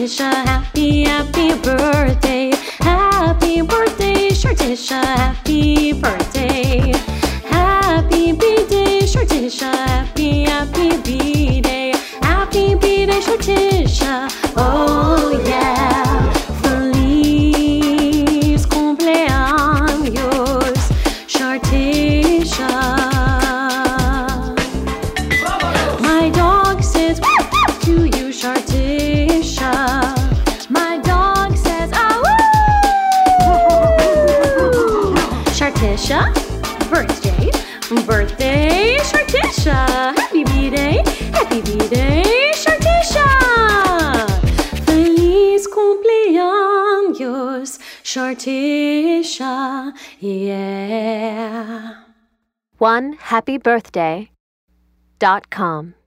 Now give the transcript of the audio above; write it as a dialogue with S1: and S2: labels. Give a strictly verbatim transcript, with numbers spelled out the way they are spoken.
S1: Shortisha, happy, happy birthday. Happy birthday, Shortisha, happy birthday. Happy B-Day, Shortisha, happy, happy B-Day. Happy B-Day, Shortisha, oh yeah. Feliz cumpleaños, Shortisha. My dog says to you, Shortisha. My dog says, ah woo! Shortisha, birthday, birthday, Shortisha. Happy B-Day, happy B-Day, Shortisha. Feliz cumpleaños, Shortisha, yeah.
S2: one happy birthday dot com